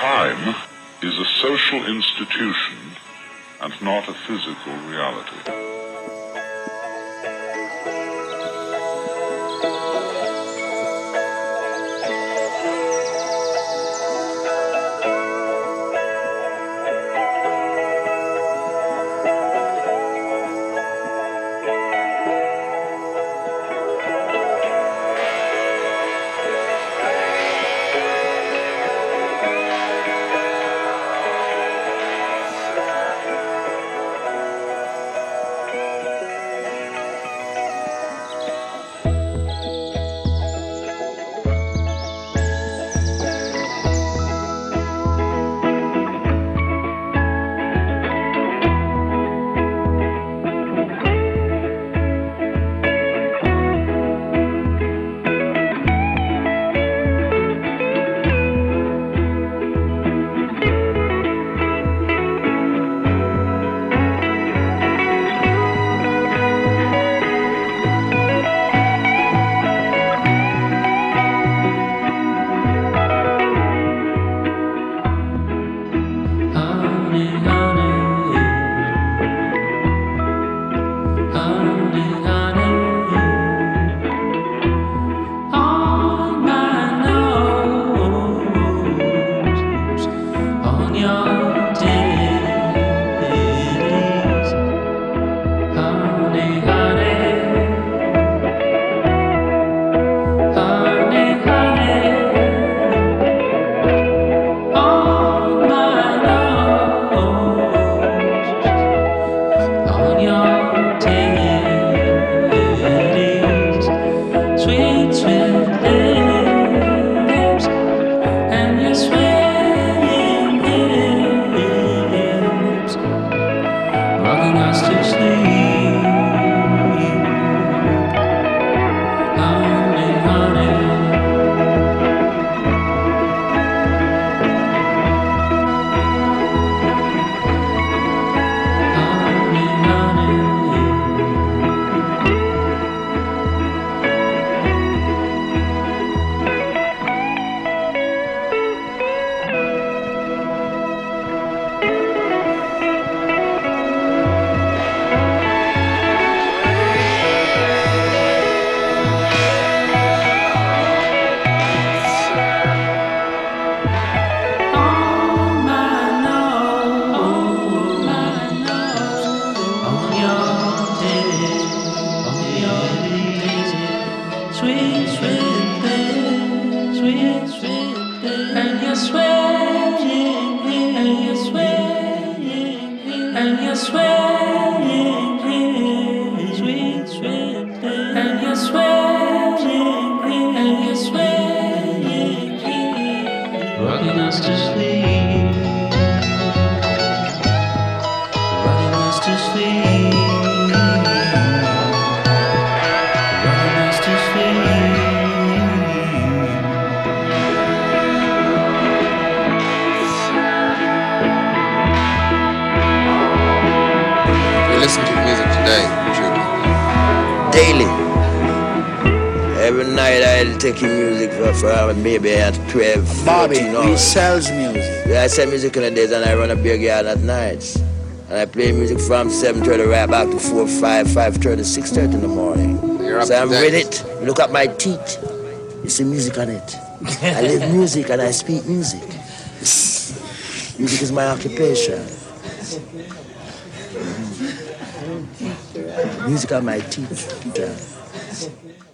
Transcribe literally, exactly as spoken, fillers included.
Time is a social institution and not a physical reality. Sweet, sweet thing, sweet, sweet thing, and you're swaying, and you're swaying, and you're swaying, sweet, sweet thing, and you're swaying, and you're swaying, rocking us to sleep, rocking us to sleep. Listen to music today, daily. Every night I take in music for, for maybe at twelve, Bobby, fourteen hours. he sells music. Yeah, I sell music in the days and I run a beer garden at nights. And I play music from seven thirty right back to four, five, five thirty, six thirty in the morning. You're so up I'm to with date. it. You look at my teeth. You see music on it. I live music and I speak music. Music is my occupation. Music on my teeth.